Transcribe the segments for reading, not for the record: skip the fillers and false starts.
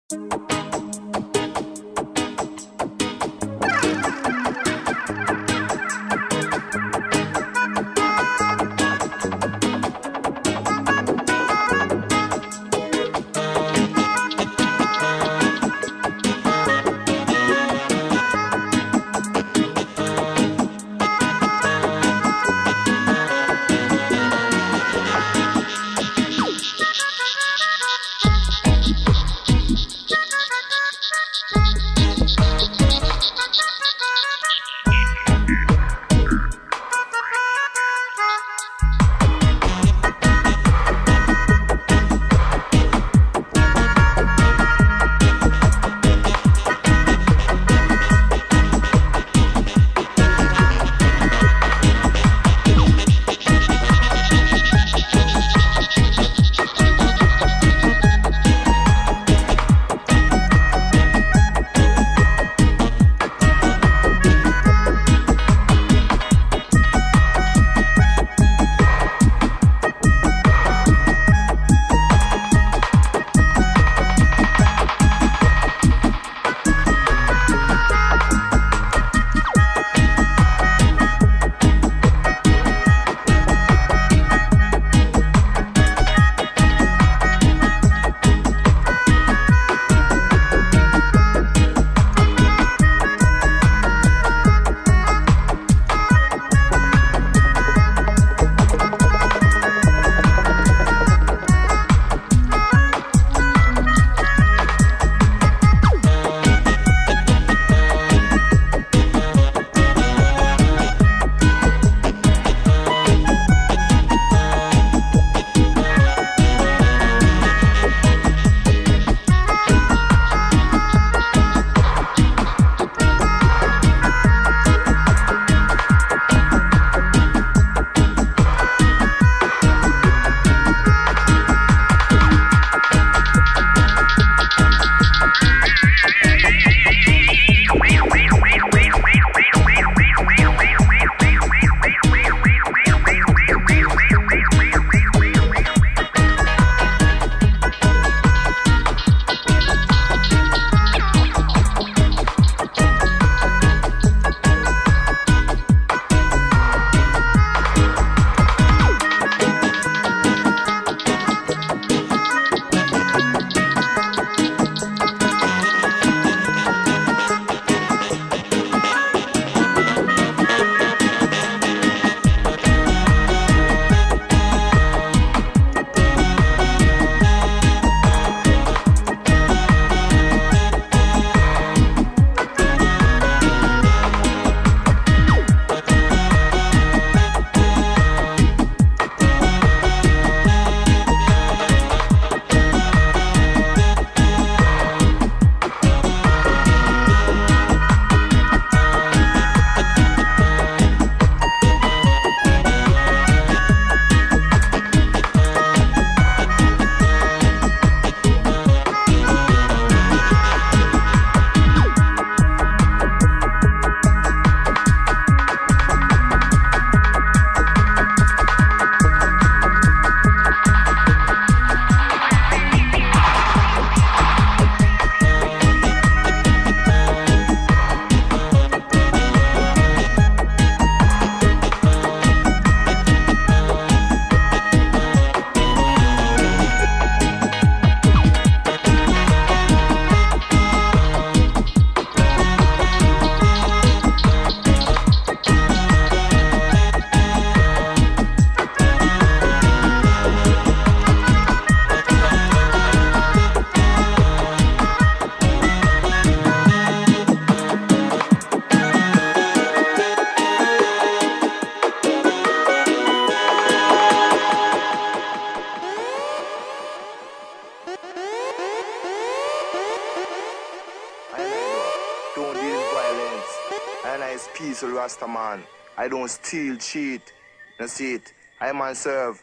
And I is peaceful Rasta man. I don't steal, cheat. You see it. I man serve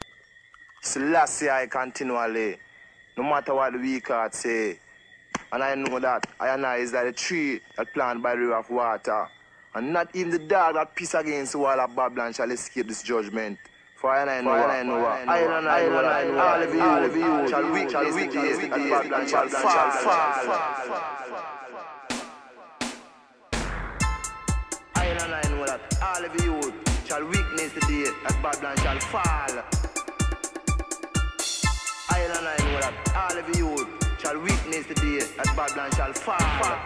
Selassie I continually. No matter what the weak heart say. And I know that I and I is like a tree that planted by the river of water. And not even the dog that piss against the wall of Babylon shall escape this judgment. For I know Island, all of you shall weakness the day, and Babylon shall fall. Island, I know that all of you shall weakness the day, and Babylon shall fall. Island, I know that all of you shall weakness the day, and Babylon shall fall.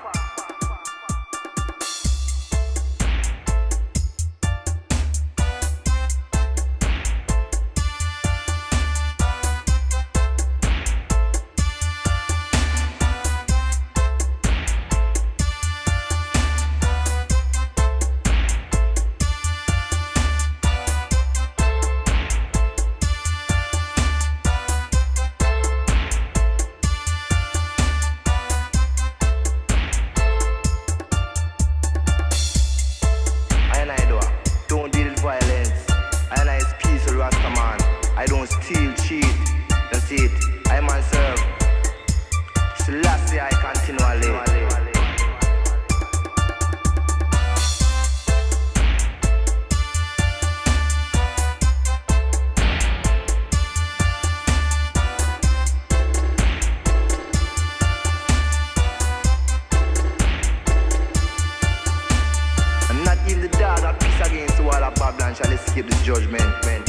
Shall escape this judgment,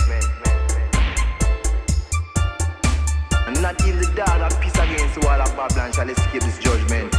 and not even the dog that peace against the wall of Babylon shall escape this judgment.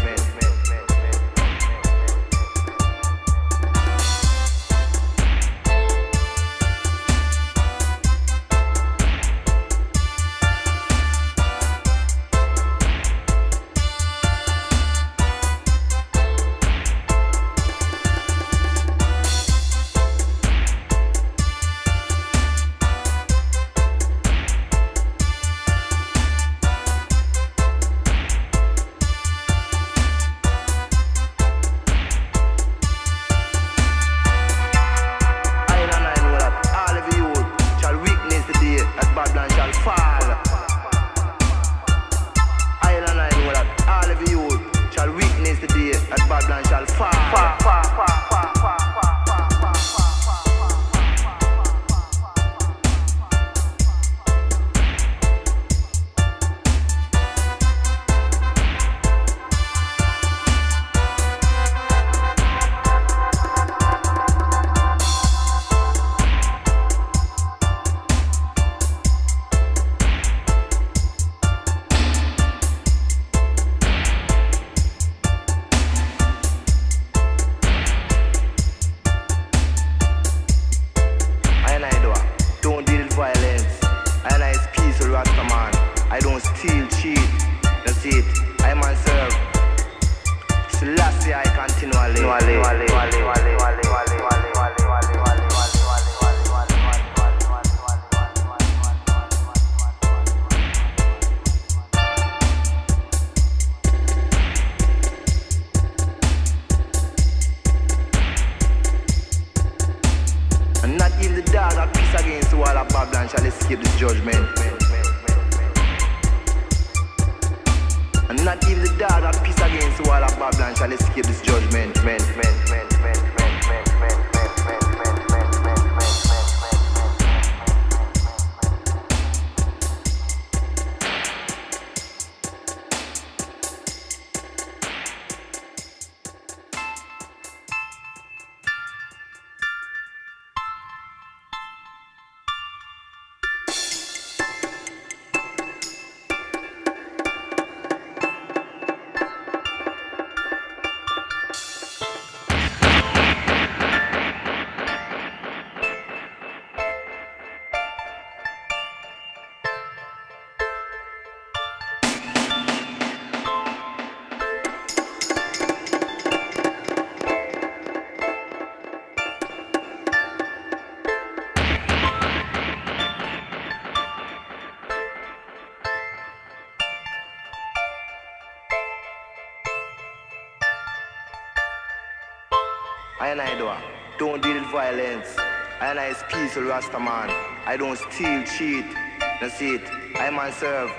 Shall escape this judgment, and not even the dog that peace against the wall of Babylon shall escape this judgment. I don't deal with violence. I is peaceful Rasta man. I don't steal, cheat. That's it. I man serve.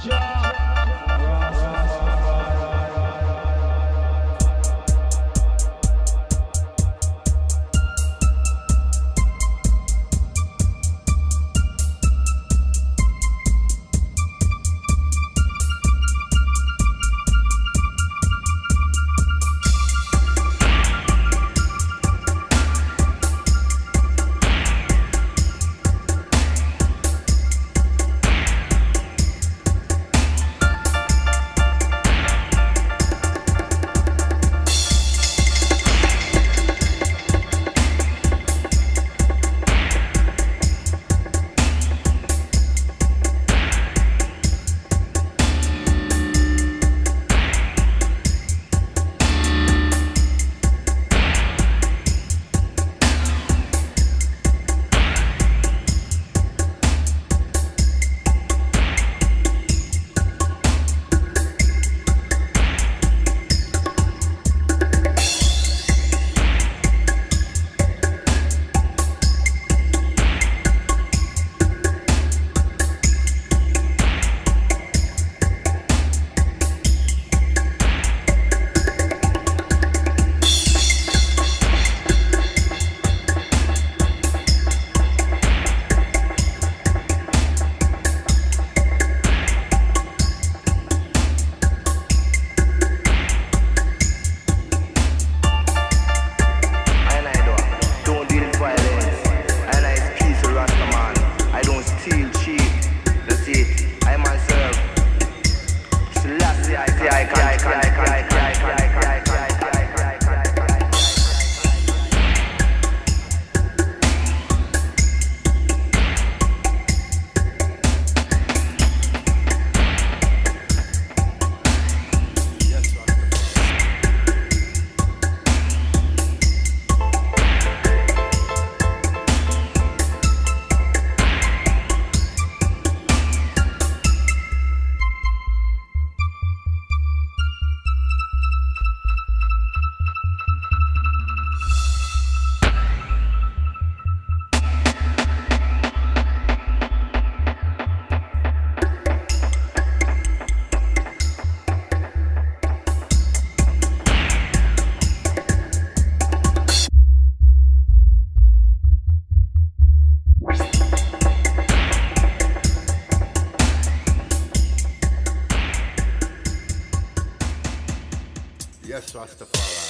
Yes, Rastafari.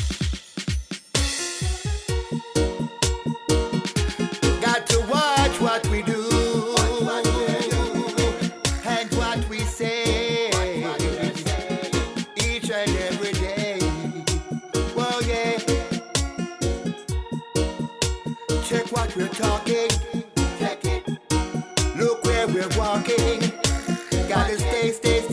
Got to watch what we do and what we say each and every day. Well, yeah. Check what we're talking. Check it. Look where we're walking. Gotta stay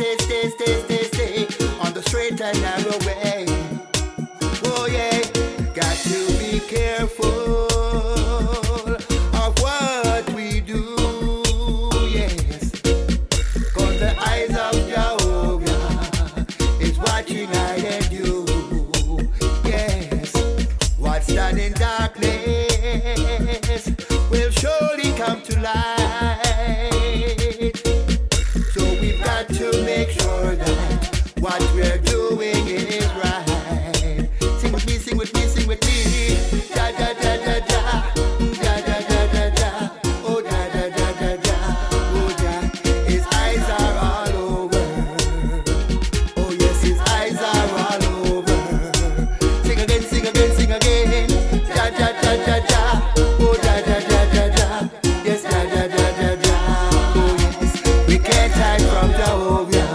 on the straight and narrow way. Oh yeah, got to be careful of what we do, yes. 'Cause the eyes of Jehovah is watching I and you, yes. What's done in darkness will surely come to light. So we've got to make sure that what we're doing is right. Sing with me, sing with me, sing with me. Da da da da da, da da da da da. Oh da da da da da, oh da. His eyes are all over. Oh yes, his eyes are all over. Sing again, sing again, sing again. Da da da da da. Oh da da da da da. Yes, da da da da da. Oh yes, we can't hide from Jehovah.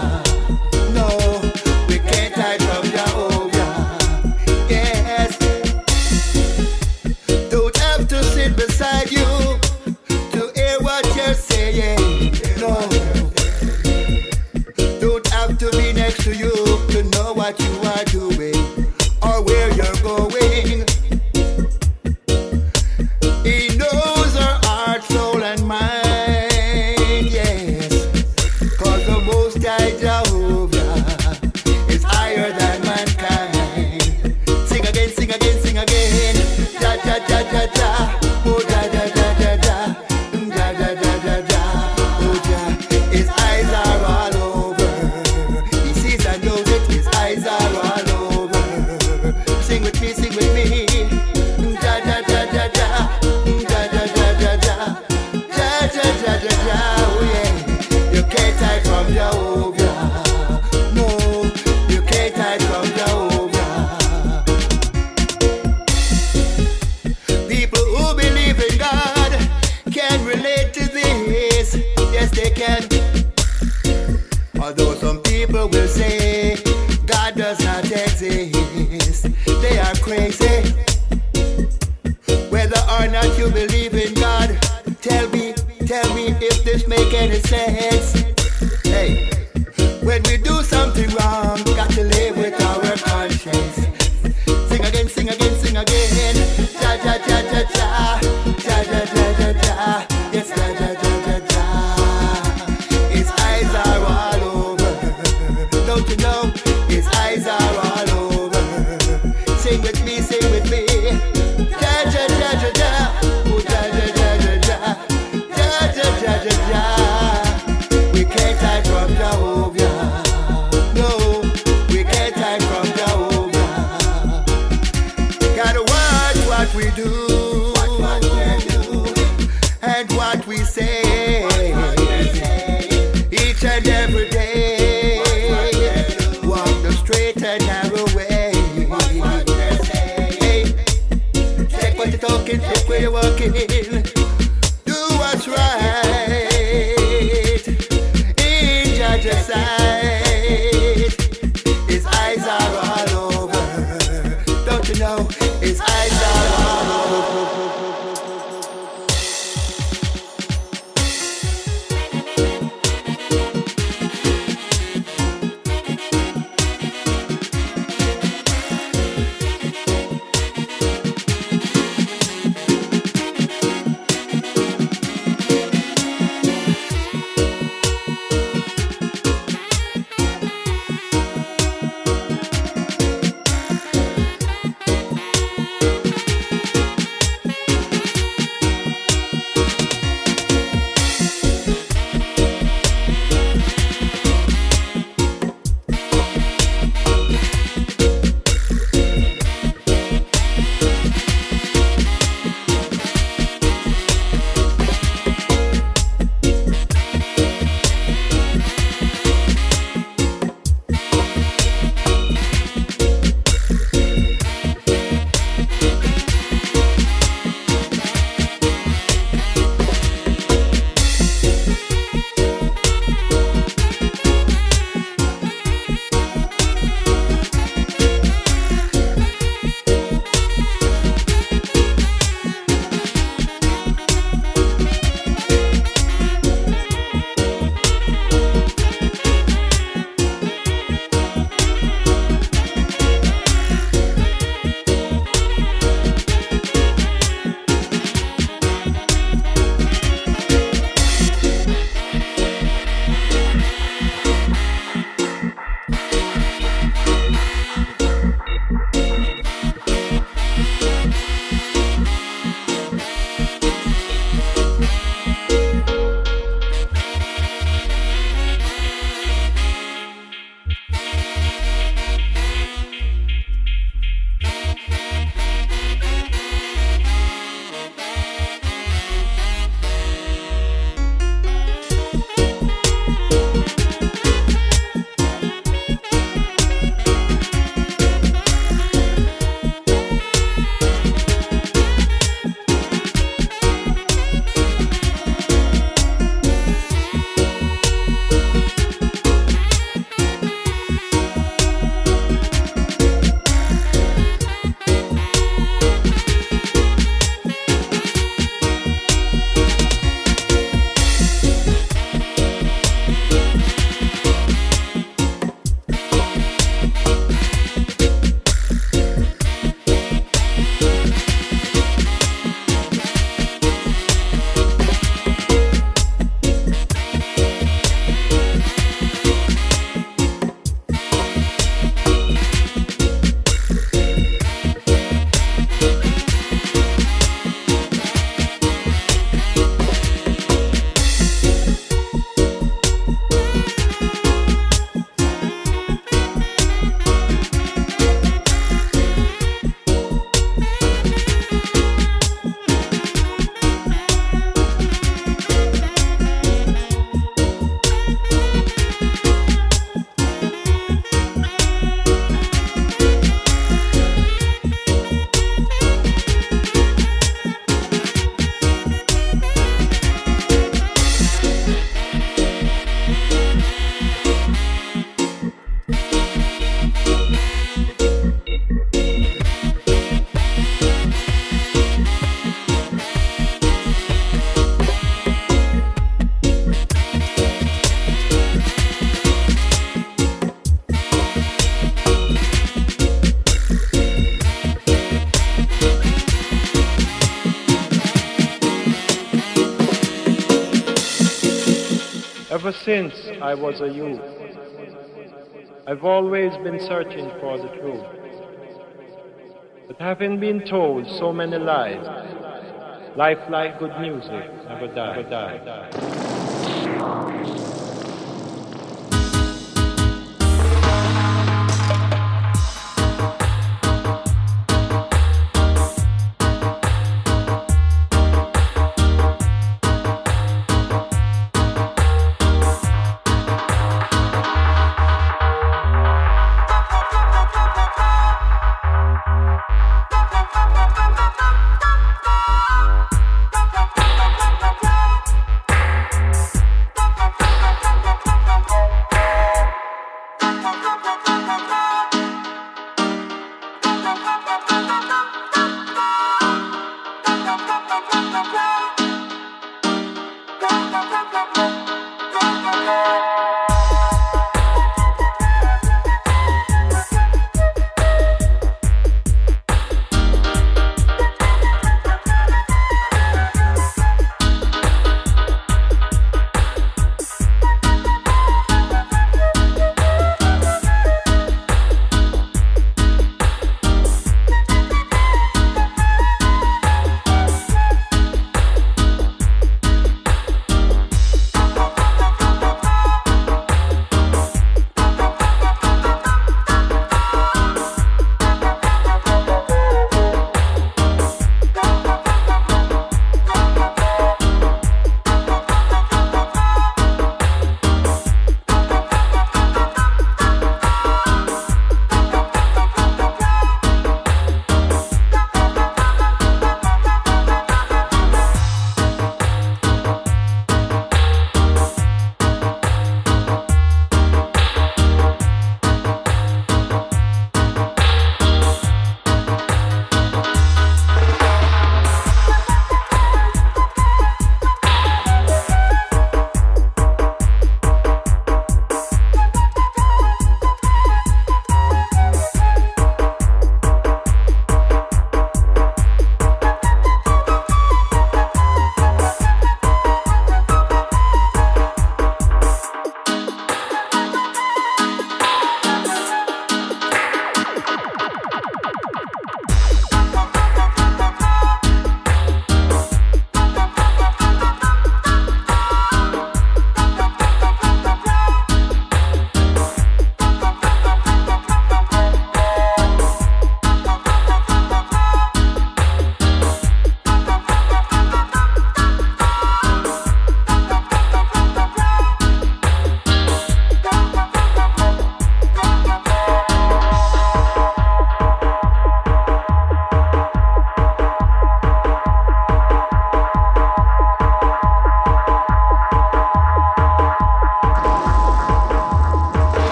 Beside you to hear what you're saying. No, don't have to be next to you to know what you are doing or where you're going. He knows our heart, soul, and mind, yes. 'Cause the Most High Jehovah is higher than mankind. Sing again, sing again, sing again. Da da da da da. Oh da da da da da, da da da da da. Oh da, his eyes are all over. Jehovah. No, you can't hide from Jehovah. People who believe in God can relate to this. Yes, they can. Although some people will say God does not exist, they are crazy. Whether or not you believe in God, tell me if this make any sense. Hey, when we do something wrong, got to live with our conscience. Sing again, sing again, sing again. Ja ja ja ja ja, ja ja ja ja ja. Yes, ja ja ja ja ja. His eyes are all over. Don't you know? His eyes are all over. Sing with me, sing with me. Ja ja ja ja ja. Oh ja ja ja ja ja. Ja ja ja ja ja. We can't hide from Jehovah. No, we can't hide from Jehovah. Gotta watch what we do, and what we say, each and every day. Walk the straight and narrow way. Hey, check what you're talking, check where you're walking. Do what's right in Judge's sight. His eyes are all over. Don't you know? His eyes are all over. Ever since I was a youth, I've always been searching for the truth. But having been told so many lies, life like good music never died.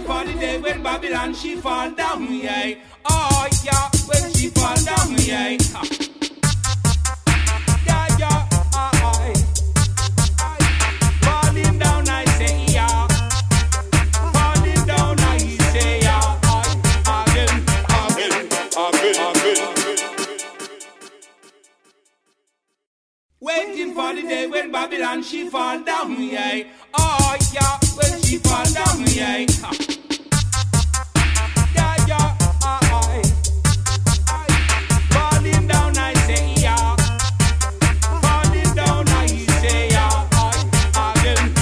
Waiting for the day when Babylon she fall down, yeah. Oh yeah, when she fall down, yeah. Yeah, yeah, falling down, I say, yeah. Falling down, I say, yeah. Again. Waiting for the day when Babylon she fall down, yeah. Oh yeah, when she fall down, yeah. Yeah, yeah, falling down, I say, yeah. Falling down, I say, yeah. Again.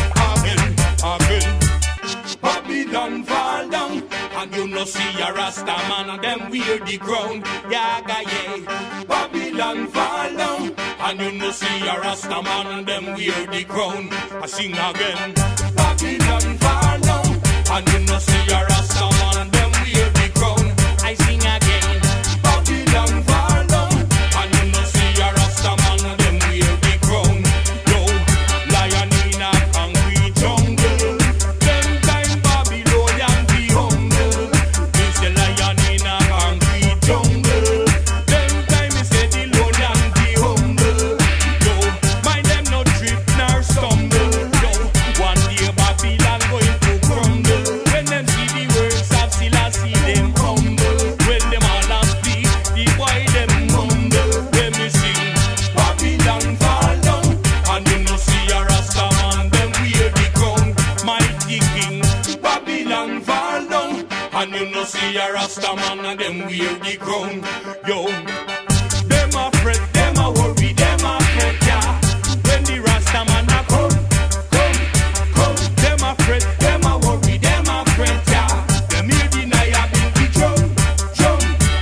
Babylon fall down, and you no see a Rasta man and them wear the crown. Yeah, yeah. Babylon fall down, and you no see a Rasta man and them wear the crown. I sing again. Babylon fall down, and you no see a Rasta man and them wear the crown. I sing again. Babylon fall down, and you no see a Rasta man and them wear the crown. Yo, lion in a concrete jungle. Them time Babylonian be humble. It's the lion in a concrete jungle. Them time me say the lion be humble. Yo, mind them no trip nor stumble. Yo, one day Babylon going to crumble. When them see the words of Selassie, them humble. When them all a speak, the boy them humble. When me sing, Babylon fall down, and you no see a Rasta man, them wear the crown. Mighty king, Babylon fall down, and you no see a Rasta man, and them wear the crown. Yo, them a fret, them a worry, them a fret, yeah. When the Rasta man a come. Them a fret, them a worry, them a fret, yeah. Them hear the Naya beat the drum to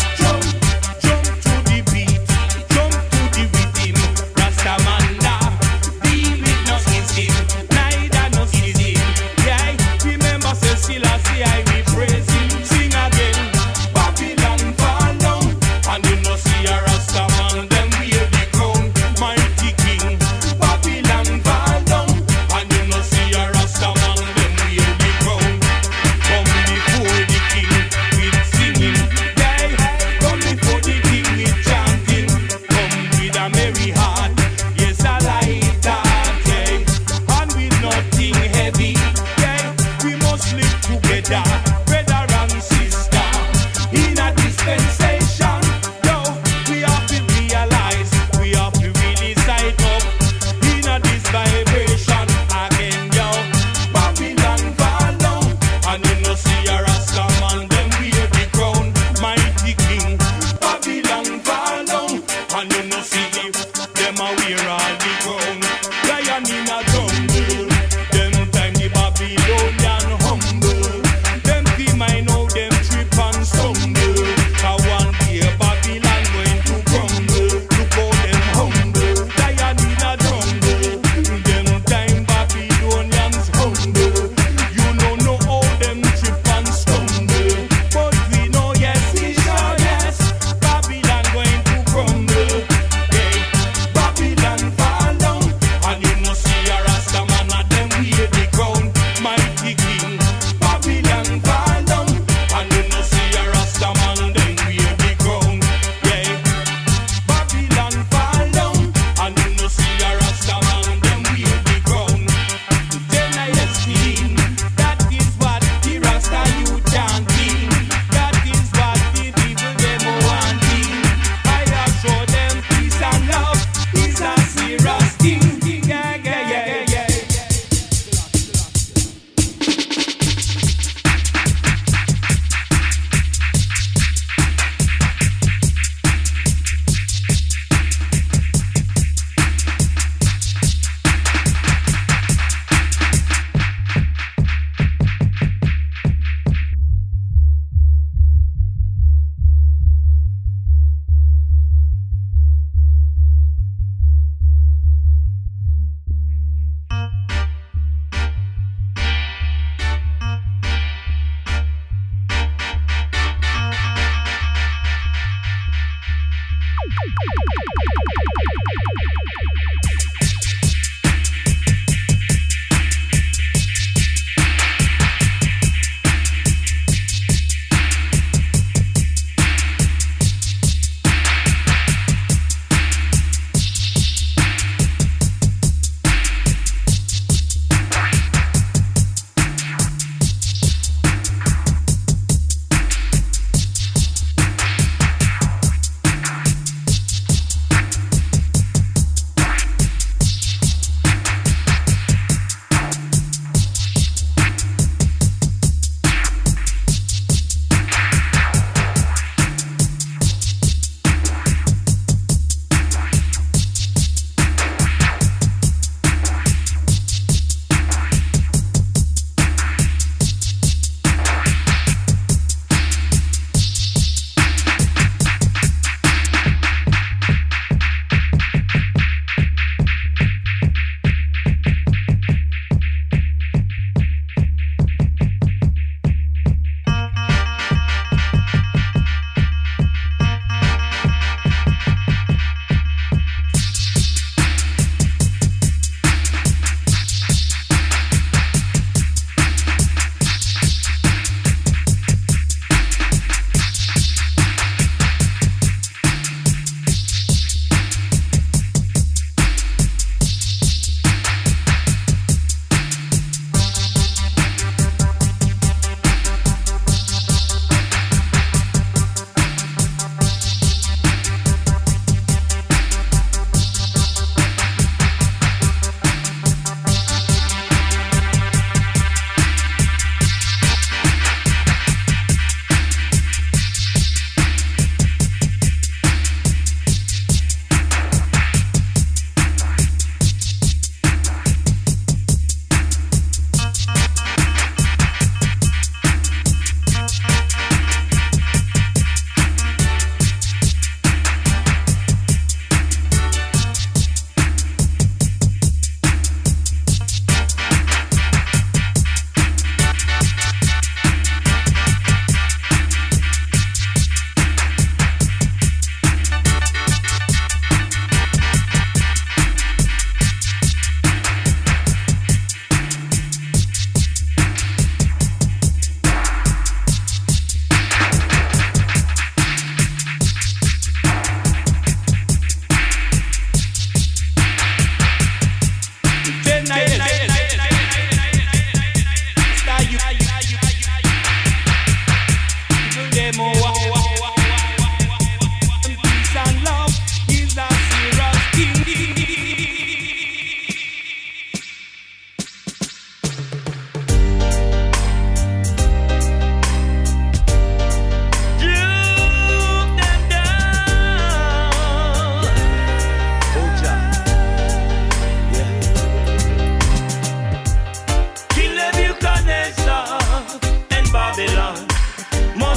the beat, jump to the rhythm. Rasta man nah, deal with no system, neither no system. Yeah, remember say Selassie I we praise him. Sing again. Babylon fall down, and you no see a Rasta man, them wear the crown. Mighty king, Babylon fall down, and you no see a Rasta man, them wear the crown. Come before the king with singing, yeah. Come before the king with chanting. Come with a merry heart, yes I like that, yeah. And with nothing heavy, yeah. We must live together, brother and sister, in a dispensation. Yo, we have to realize, we have to really sight up in a this vibration again, yo. Babylon fall down, and you no see a Rasta man, them wear the crown. Mighty king, Babylon fall down, and you no see them a wear all the crown. Lion in a jungle, them time the Babylonian humble. Them feel I know them trip and stumble. Cause one day Babylon going to crumble. Look how them humble, lion in a jungle. Them time Babylonians humble. You know how them trip and stumble.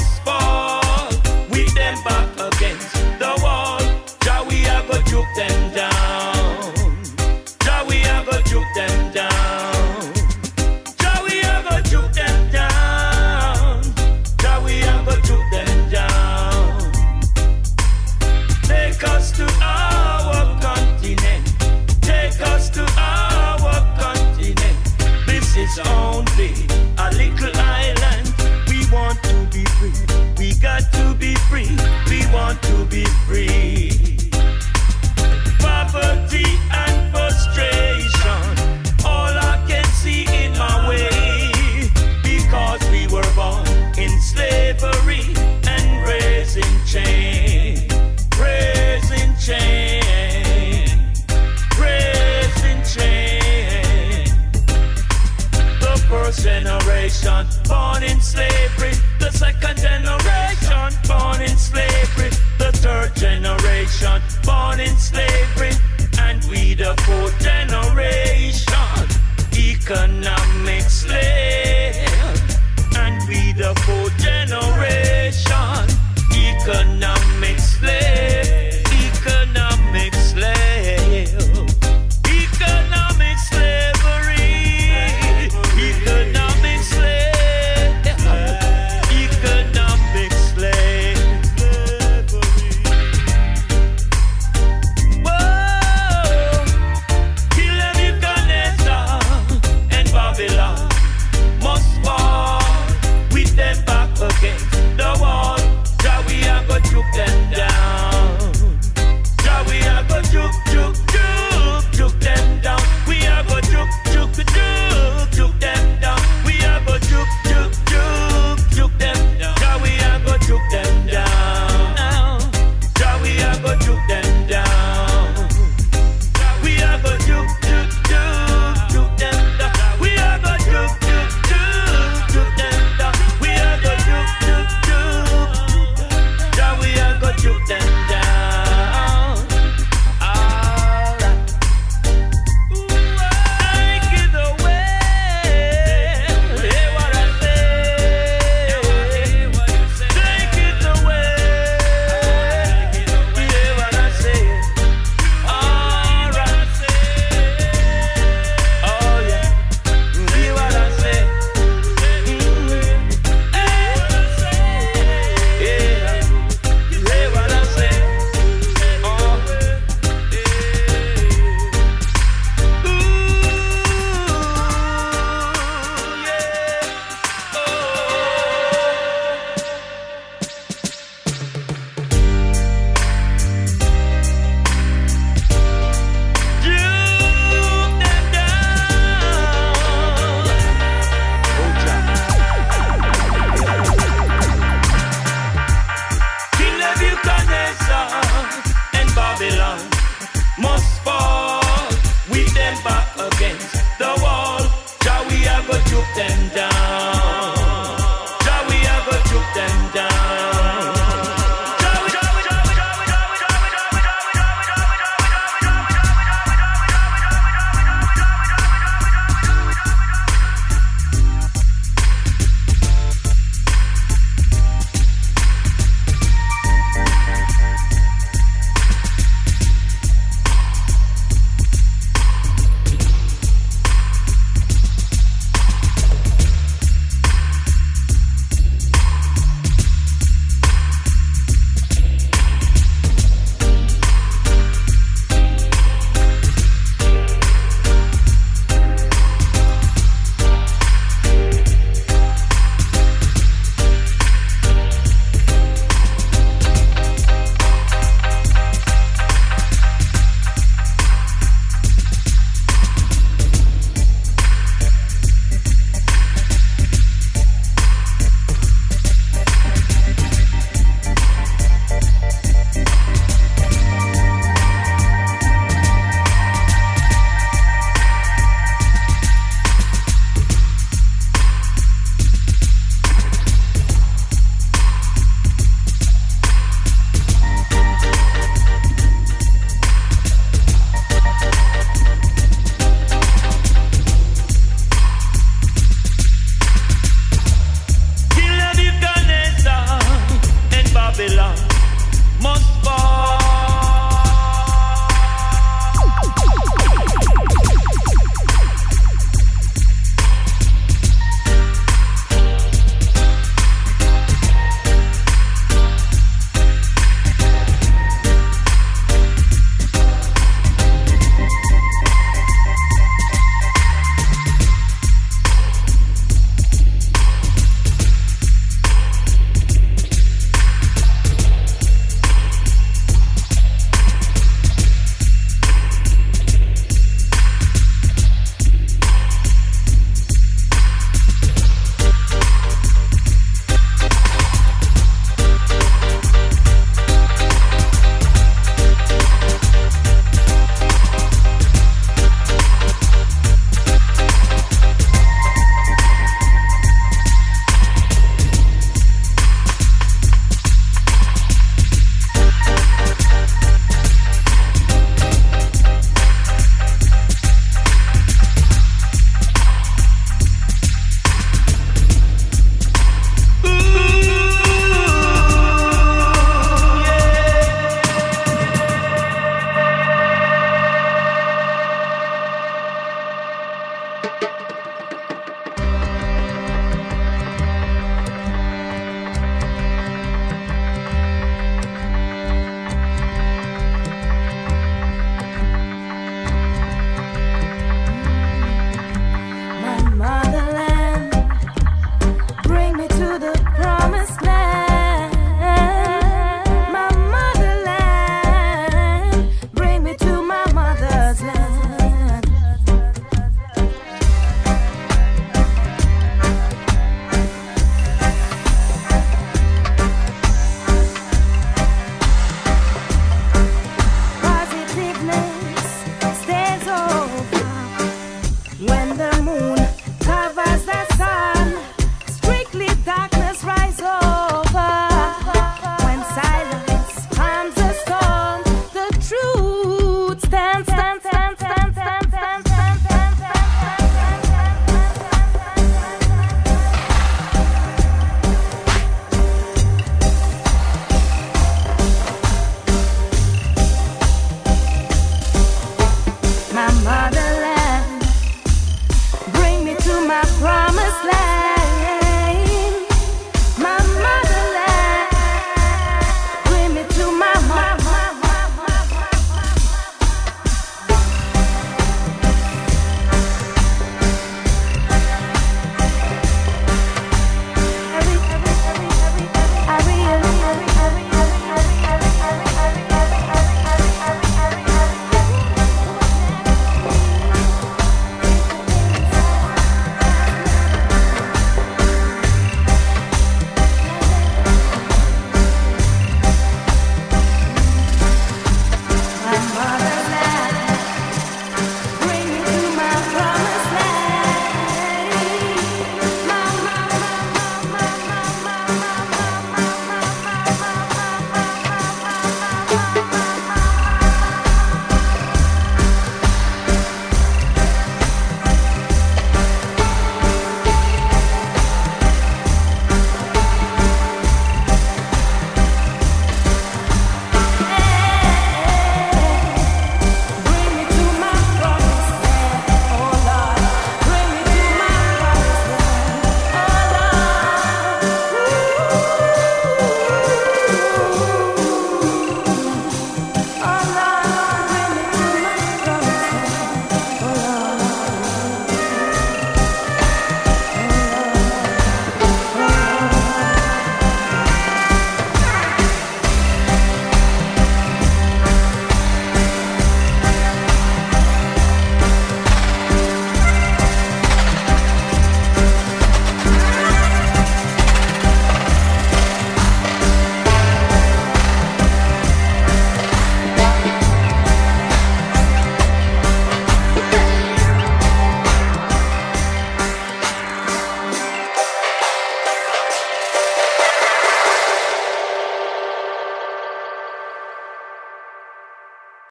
must fall with them back against the wall. Jah we a go juke them down. Jah we a go juke them down. Jah we a go juke them down. Jah we a go juke them down. Take us to our continent. Take us to our continent. This is only a little island. We want to be free. We got to be free. We want to be free. Poverty and frustration, all I can see in my way, because we were born in slavery and raised in chains. Raised in chains. Raised in chains. The first generation born in slavery, the second generation born in slavery, the third generation born in slavery, and we the fourth generation economic slave. And we the fourth generation economic slave. Economic slave. Economic slavery. Economic slave. Economic slave. Whoa. Kill Nebuchadnezzar and Babylon must fall with them back against